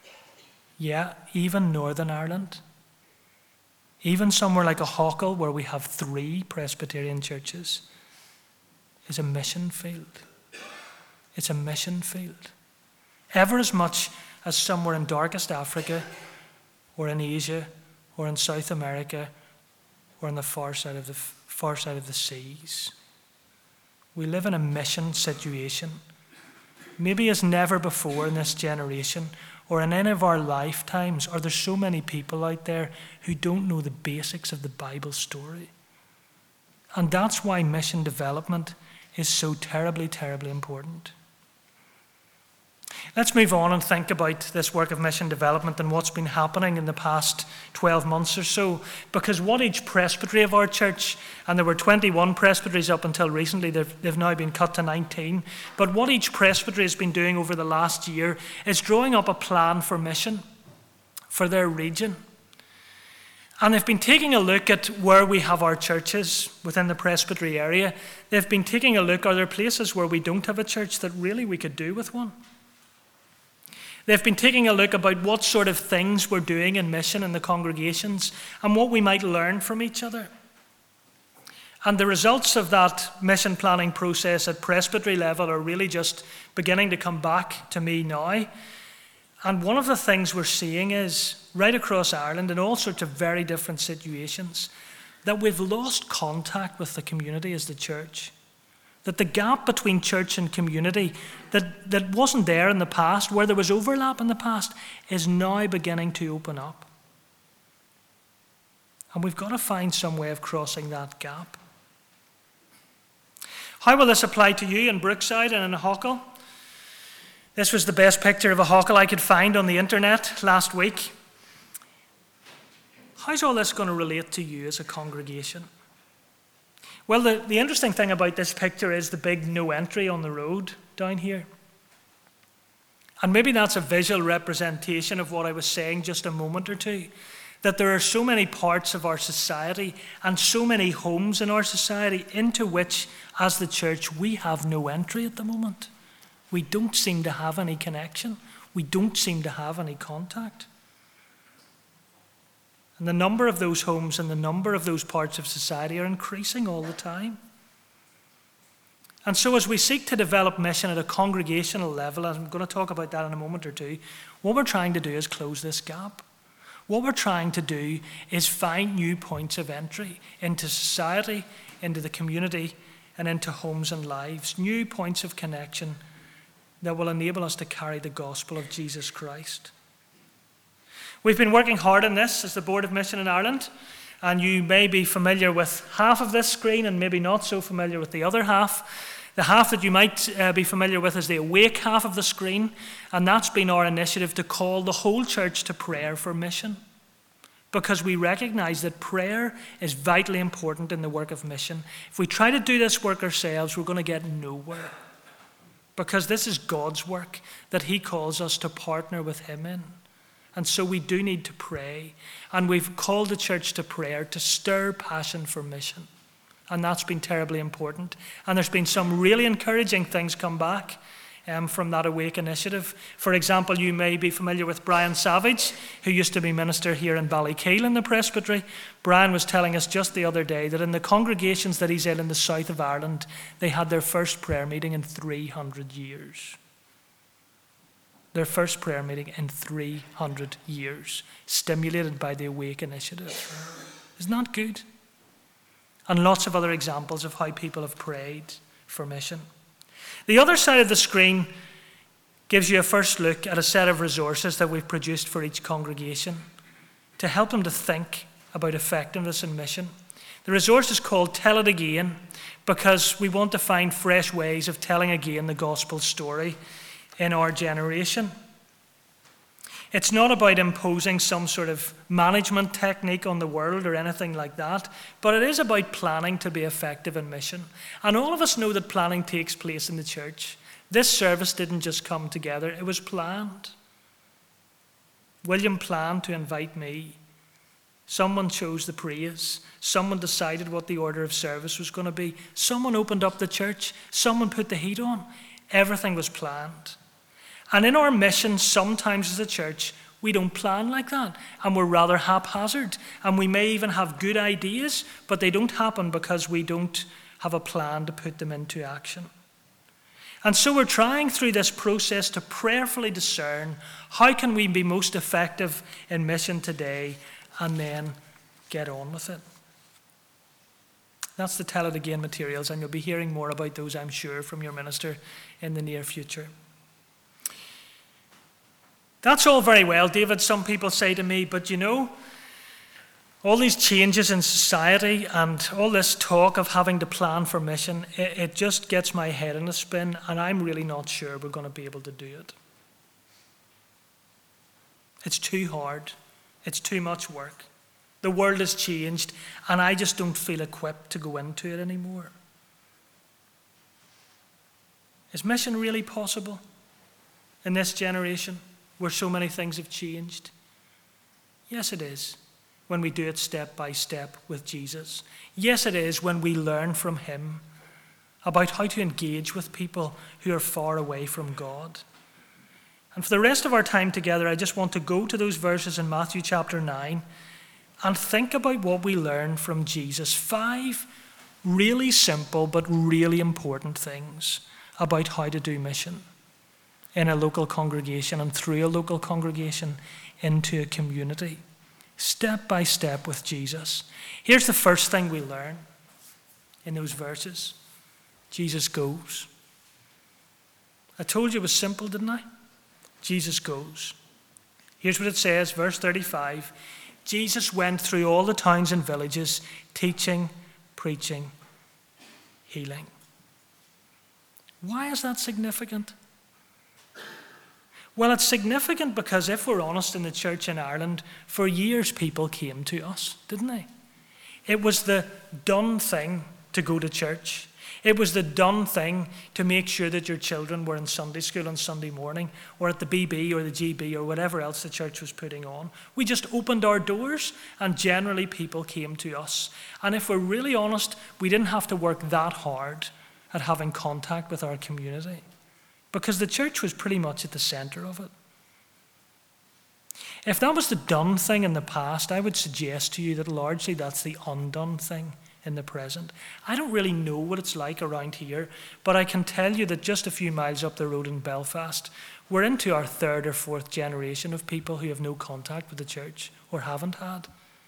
even Northern Ireland, even somewhere like Aughacall, where we have 3 Presbyterian churches, is a mission field. It's a mission field. Ever as much as somewhere in darkest Africa, or in Asia, or in South America, or on the far side of the seas. We live in a mission situation, maybe as never before in this generation, or in any of our lifetimes, are there so many people out there who don't know the basics of the Bible story. And that's why mission development is so terribly, terribly important. Let's move on and think about this work of mission development and what's been happening in the past 12 months or so. Because what each presbytery of our church, and there were 21 presbyteries up until recently, they've now been cut to 19, but what each presbytery has been doing over the last year is drawing up a plan for mission for their region. And they've been taking a look at where we have our churches within the presbytery area. They've been taking a look, are there places where we don't have a church that really we could do with one? They've been taking a look about what sort of things we're doing in mission in the congregations and what we might learn from each other. And the results of that mission planning process at presbytery level are really just beginning to come back to me now. And one of the things we're seeing is, right across Ireland, in all sorts of very different situations, that we've lost contact with the community as the church. That the gap between church and community that wasn't there in the past, where there was overlap in the past, is now beginning to open up. And we've got to find some way of crossing that gap. How will this apply to you in Brookside and in Hawkle? This was the best picture of a Hawkle I could find on the internet last week. How's all this going to relate to you as a congregation? Well, the interesting thing about this picture is the big no entry on the road down here. And maybe that's a visual representation of what I was saying just a moment or two, that there are so many parts of our society and so many homes in our society into which, as the church, we have no entry at the moment. We don't seem to have any connection. We don't seem to have any contact. And the number of those homes and the number of those parts of society are increasing all the time. And so as we seek to develop mission at a congregational level, and I'm going to talk about that in a moment or two, what we're trying to do is close this gap. What we're trying to do is find new points of entry into society, into the community, and into homes and lives. New points of connection that will enable us to carry the gospel of Jesus Christ. We've been working hard on this as the Board of Mission in Ireland, and you may be familiar with half of this screen and maybe not so familiar with the other half. The half that you might be familiar with is the awake half of the screen, and that's been our initiative to call the whole church to prayer for mission, because we recognize that prayer is vitally important in the work of mission. If we try to do this work ourselves, we're going to get nowhere, because this is God's work that He calls us to partner with Him in. And so we do need to pray. And we've called the church to prayer to stir passion for mission. And that's been terribly important. And there's been some really encouraging things come back from that Awake initiative. For example, you may be familiar with Brian Savage, who used to be minister here in Ballykeel in the presbytery. Brian was telling us just the other day that in the congregations that he's in the south of Ireland, they had their first prayer meeting in 300 years. Their first prayer meeting in 300 years, stimulated by the Awake initiative. Isn't that good? And lots of other examples of how people have prayed for mission. The other side of the screen gives you a first look at a set of resources that we've produced for each congregation to help them to think about effectiveness in mission. The resource is called Tell It Again, because we want to find fresh ways of telling again the gospel story in our generation. It's not about imposing some sort of management technique on the world or anything like that, but it is about planning to be effective in mission. And all of us know that planning takes place in the church. This service didn't just come together, it was planned. William planned to invite me. Someone chose the praise. Someone decided what the order of service was going to be. Someone opened up the church. Someone put the heat on. Everything was planned. And in our mission, sometimes as a church, we don't plan like that. And we're rather haphazard. And we may even have good ideas, but they don't happen because we don't have a plan to put them into action. And so we're trying through this process to prayerfully discern how can we be most effective in mission today, and then get on with it. That's the Tell It Again materials, and you'll be hearing more about those, I'm sure, from your minister in the near future. That's all very well, David, some people say to me, but you know, all these changes in society and all this talk of having to plan for mission, it just gets my head in a spin, and I'm really not sure we're going to be able to do it. It's too hard. It's too much work. The world has changed, and I just don't feel equipped to go into it anymore. Is mission really possible in this generation where so many things have changed? Yes, it is, when we do it step by step with Jesus. Yes, it is when we learn from him about how to engage with people who are far away from God. And for the rest of our time together, I just want to go to those verses in Matthew chapter 9 and think about what we learn from Jesus. 5 really simple but really important things about how to do mission in a local congregation and through a local congregation into a community, step by step with Jesus. Here's the first thing we learn in those verses. Jesus goes. I told you it was simple, didn't I? Jesus goes. Here's what it says, verse 35. Jesus went through all the towns and villages, teaching, preaching, healing. Why is that significant? Well, it's significant because if we're honest, in the church in Ireland, for years people came to us, didn't they? It was the done thing to go to church. It was the done thing to make sure that your children were in Sunday school on Sunday morning or at the BB or the GB or whatever else the church was putting on. We just opened our doors and generally people came to us. And if we're really honest, we didn't have to work that hard at having contact with our community because the church was pretty much at the center of it. If that was the done thing in the past, I would suggest to you that largely that's the undone thing in the present. I don't really know what it's like around here, but I can tell you that just a few miles up the road in Belfast, we're into our 3rd or 4th generation of people who have no contact with the church or haven't had.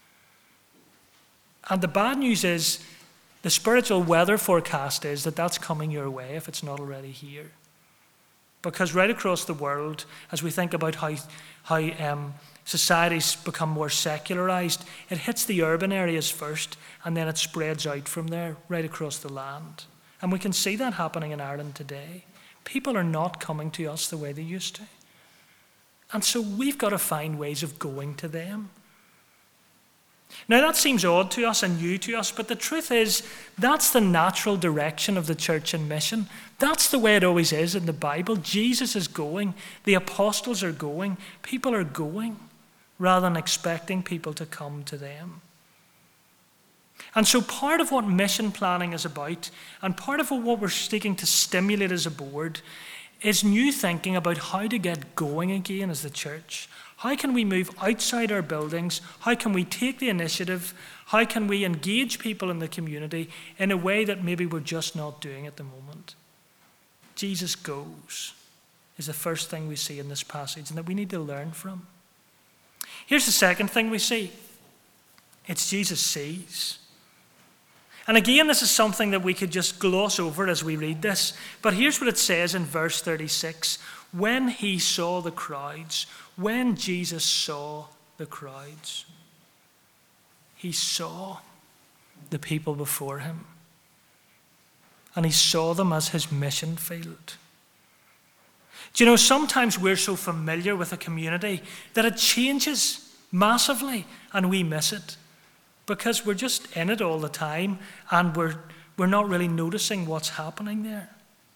And the bad news is, the spiritual weather forecast is that that's coming your way if it's not already here. Because right across the world, as we think about how societies become more secularized, it hits the urban areas first, and then it spreads out from there, right across the land. And we can see that happening in Ireland today. People are not coming to us the way they used to. And so we've got to find ways of going to them. Now that seems odd to us and new to us, but the truth is, that's the natural direction of the church and mission. That's the way it always is in the Bible. Jesus is going, the apostles are going, people are going, rather than expecting people to come to them. And so part of what mission planning is about, and part of what we're seeking to stimulate as a board, is new thinking about how to get going again as the church. How can we move outside our buildings? How can we take the initiative? How can we engage people in the community in a way that maybe we're just not doing at the moment? Jesus goes is the first thing we see in this passage and that we need to learn from. Here's the second thing we see. It's Jesus sees. And again, this is something that we could just gloss over as we read this. But here's what it says in verse 36. When he saw the crowds, when Jesus saw the crowds, he saw the people before him. And he saw them as his mission field. Do you know, sometimes we're so familiar with a community that it changes massively and we miss it because we're just in it all the time and we're not really noticing what's happening there.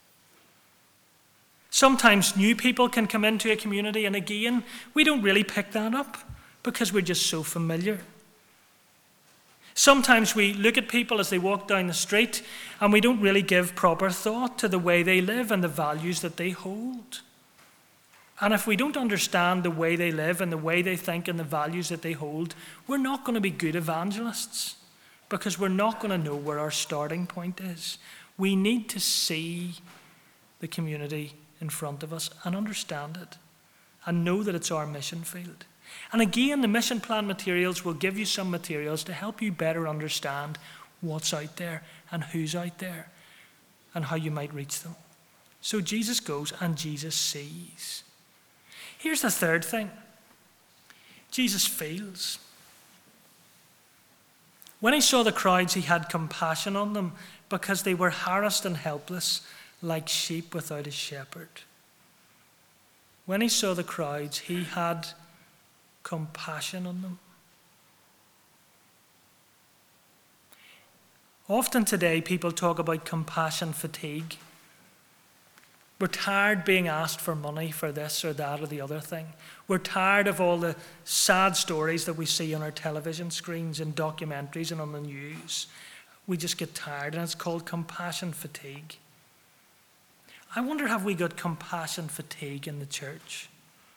Sometimes new people can come into a community and again, we don't really pick that up because we're just so familiar. Sometimes we look at people as they walk down the street and we don't really give proper thought to the way they live and the values that they hold. And if we don't understand the way they live and the way they think and the values that they hold, we're not going to be good evangelists because we're not going to know where our starting point is. We need to see the community in front of us and understand it and know that it's our mission field. And again, the mission plan materials will give you some materials to help you better understand what's out there and who's out there and how you might reach them. So Jesus goes and Jesus sees. Here's the third thing. Jesus feels. When he saw the crowds, he had compassion on them because they were harassed and helpless like sheep without a shepherd. When he saw the crowds, he had compassion on them. Often today, people talk about compassion fatigue. We're tired being asked for money for this or that or the other thing. We're tired of all the sad stories that we see on our television screens and documentaries and on the news. We just get tired, and it's called compassion fatigue. I wonder, have we got compassion fatigue in the church?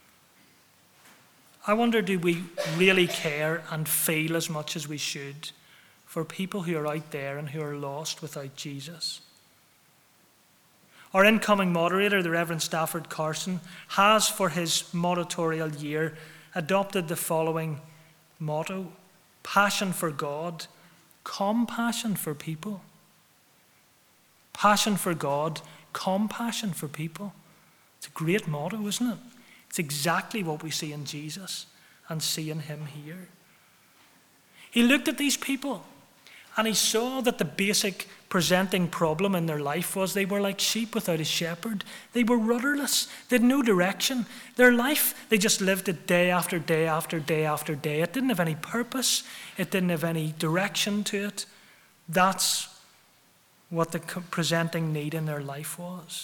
I wonder, do we really care and feel as much as we should for people who are out there and who are lost without Jesus? Our incoming moderator, the Reverend Stafford Carson, has for his mottorial year adopted the following motto: passion for God, compassion for people. Passion for God, compassion for people. It's a great motto, isn't it? It's exactly what we see in Jesus and see in him here. He looked at these people and he saw that the basic presenting problem in their life was they were like sheep without a shepherd. They were rudderless. They had no direction. Their life, they just lived it day after day after day after day. It didn't have any purpose. It didn't have any direction to it. That's what the presenting need in their life was.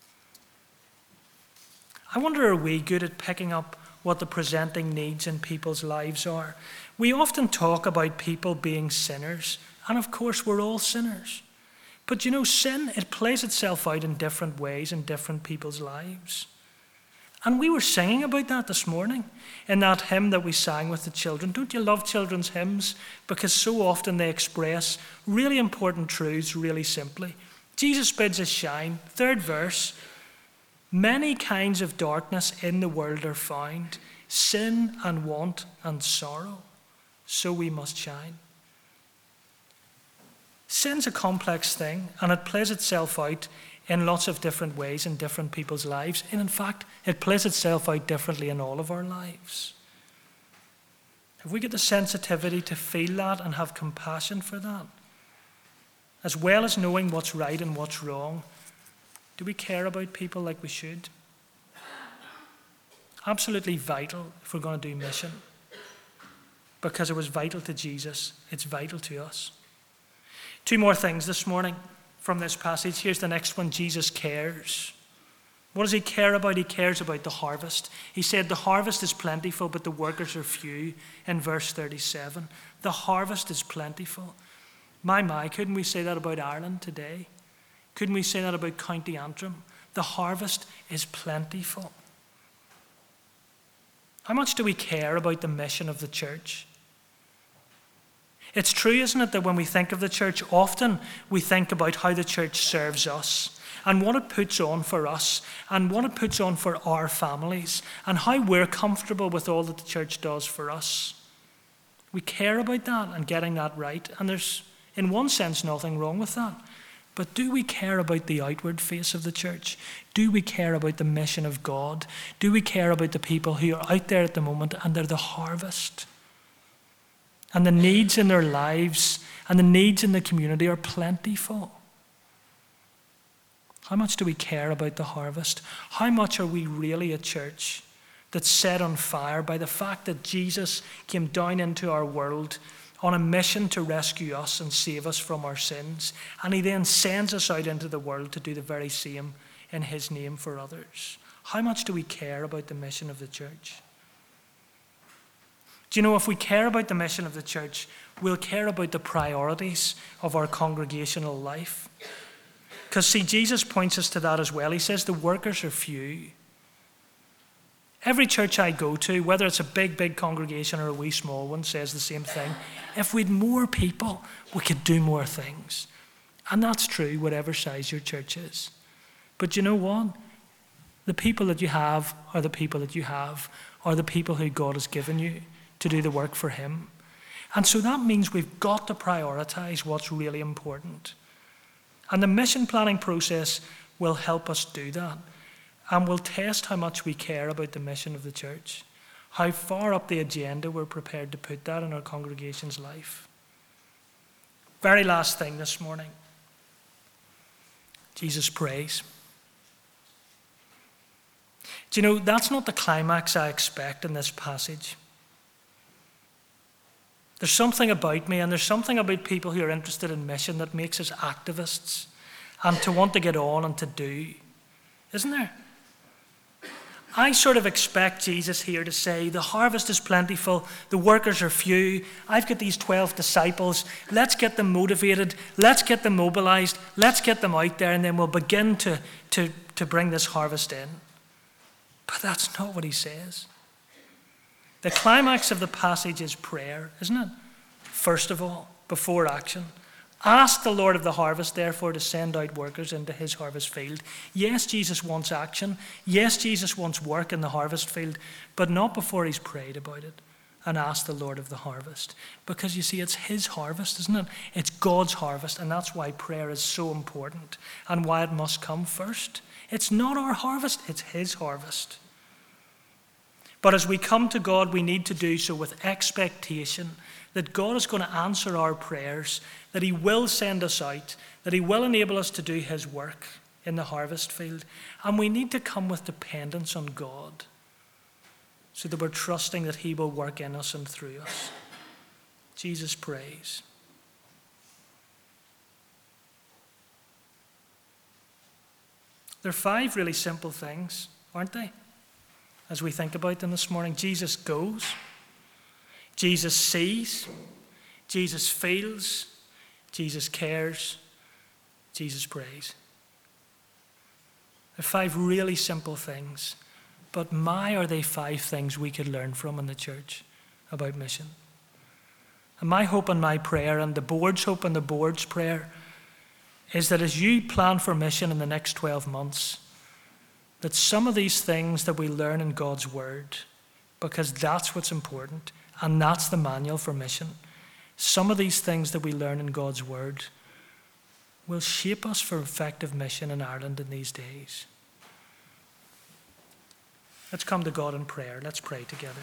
I wonder, are we good at picking up what the presenting needs in people's lives are? We often talk about people being sinners, and of course we're all sinners. But you know, sin, it plays itself out in different ways in different people's lives. And we were singing about that this morning in that hymn that we sang with the children. Don't you love children's hymns? Because so often they express really important truths really simply. Jesus bids us shine. Third verse: many kinds of darkness in the world are found, sin and want and sorrow, so we must shine. Sin's a complex thing, and it plays itself out in lots of different ways in different people's lives. And in fact, it plays itself out differently in all of our lives. Have we got the sensitivity to feel that and have compassion for that? As well as knowing what's right and what's wrong, do we care about people like we should? Absolutely vital if we're going to do mission. Because it was vital to Jesus, it's vital to us. Two more things this morning from this passage. Here's the next one: Jesus cares. What does he care about? He cares about the harvest. He said the harvest is plentiful, but the workers are few in verse 37. The harvest is plentiful. My, couldn't we say that about Ireland today? Couldn't we say that about County Antrim? The harvest is plentiful. How much do we care about the mission of the church? It's true, isn't it, that when we think of the church, often we think about how the church serves us and what it puts on for us and what it puts on for our families and how we're comfortable with all that the church does for us. We care about that and getting that right, and there's, in one sense, nothing wrong with that. But do we care about the outward face of the church? Do we care about the mission of God? Do we care about the people who are out there at the moment and they're the harvest? And the needs in their lives and the needs in the community are plentiful. How much do we care about the harvest? How much are we really a church that's set on fire by the fact that Jesus came down into our world on a mission to rescue us and save us from our sins, and he then sends us out into the world to do the very same in his name for others? How much do we care about the mission of the church? Do you know, if we care about the mission of the church, we'll care about the priorities of our congregational life. Because, see, Jesus points us to that as well. He says the workers are few. Every church I go to, whether it's a big congregation or a wee small one, says the same thing. If we'd more people, we could do more things. And that's true, whatever size your church is. But you know what? The people that you have are the people that you have, are the people who God has given you to do the work for him. And so that means we've got to prioritize what's really important. And the mission planning process will help us do that. And will test how much we care about the mission of the church, how far up the agenda we're prepared to put that in our congregation's life. Very last thing this morning. Jesus prays. Do you know, that's not the climax I expect in this passage. There's something about me, and there's something about people who are interested in mission that makes us activists and to want to get on and to do. Isn't there? I sort of expect Jesus here to say, the harvest is plentiful, the workers are few, I've got these 12 disciples, let's get them motivated, let's get them mobilized, let's get them out there, and then we'll begin to bring this harvest in. But that's not what he says. The climax of the passage is prayer, isn't it? First of all, before action. Ask the Lord of the harvest, therefore, to send out workers into his harvest field. Yes, Jesus wants action. Yes, Jesus wants work in the harvest field, but not before he's prayed about it and asked the Lord of the harvest. Because you see, it's his harvest, isn't it? It's God's harvest, and that's why prayer is so important and why it must come first. It's not our harvest, it's his harvest. But as we come to God, we need to do so with expectation that God is going to answer our prayers, that he will send us out, that he will enable us to do his work in the harvest field. And we need to come with dependence on God so that we're trusting that he will work in us and through us. Jesus prays. There are 5 really simple things, aren't they? As we think about them this morning, Jesus goes, Jesus sees, Jesus feels, Jesus cares, Jesus prays. They're 5 really simple things, but my, are they 5 things we could learn from in the church about mission. And my hope and my prayer, and the board's hope and the board's prayer, is that as you plan for mission in the next 12 months, that some of these things that we learn in God's word, because that's what's important, and that's the manual for mission, some of these things that we learn in God's word will shape us for effective mission in Ireland in these days. Let's come to God in prayer. Let's pray together.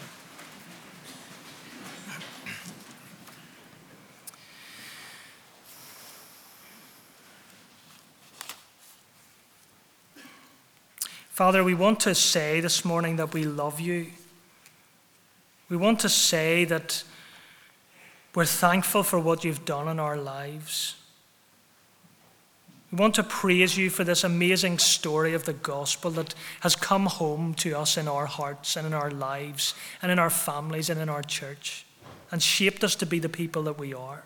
Father, we want to say this morning that we love you. We want to say that we're thankful for what you've done in our lives. We want to praise you for this amazing story of the gospel that has come home to us in our hearts and in our lives and in our families and in our church and shaped us to be the people that we are.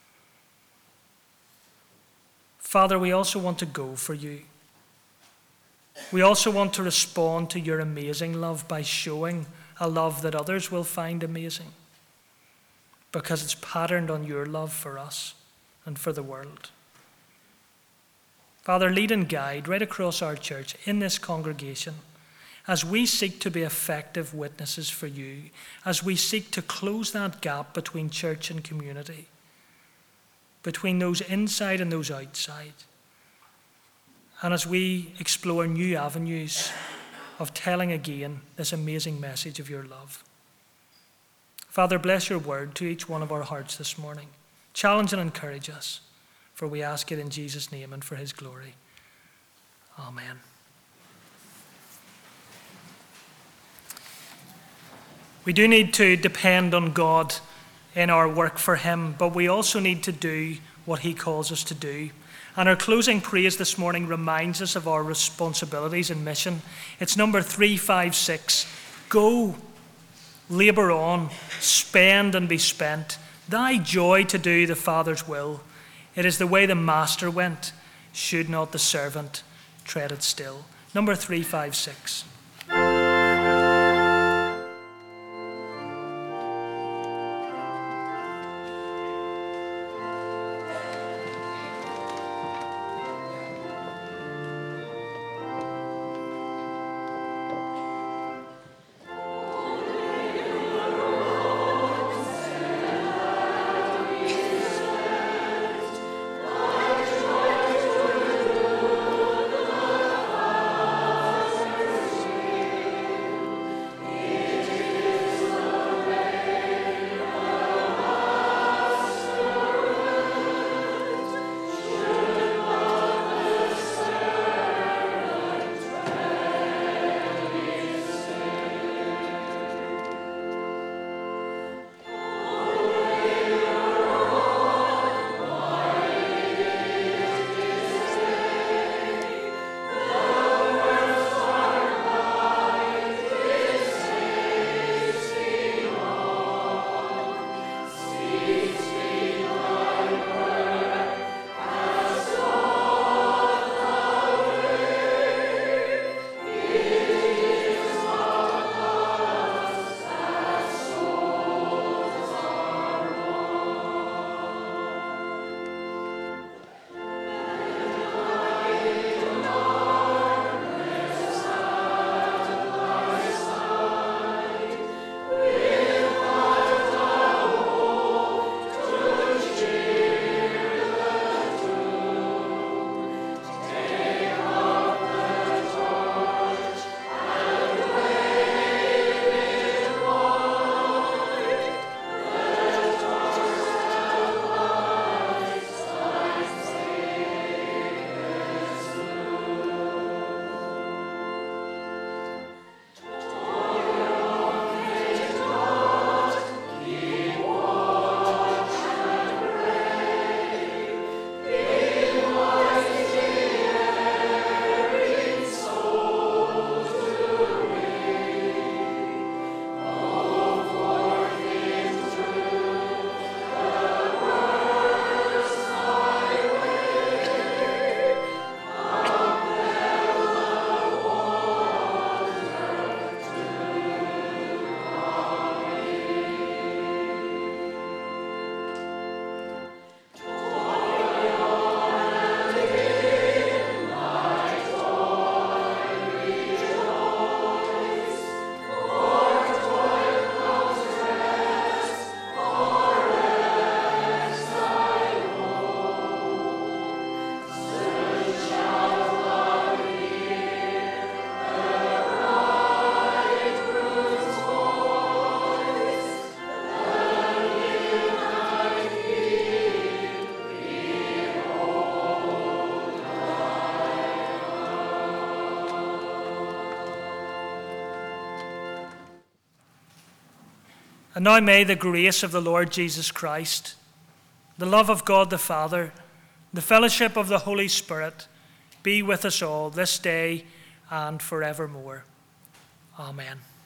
Father, we also want to go for you. We also want to respond to your amazing love by showing a love that others will find amazing, because it's patterned on your love for us and for the world. Father, lead and guide right across our church in this congregation as we seek to be effective witnesses for you, as we seek to close that gap between church and community, between those inside and those outside. And as we explore new avenues of telling again this amazing message of your love. Father, bless your word to each one of our hearts this morning. Challenge and encourage us, for we ask it in Jesus' name and for his glory. Amen. We do need to depend on God in our work for him, but we also need to do what he calls us to do. And our closing praise this morning reminds us of our responsibilities in mission. It's number 356. Go, labour on, spend and be spent. Thy joy to do the Father's will. It is the way the master went. Should not the servant tread it still? Number 356. And now may the grace of the Lord Jesus Christ, the love of God the Father, the fellowship of the Holy Spirit be with us all this day and forevermore. Amen.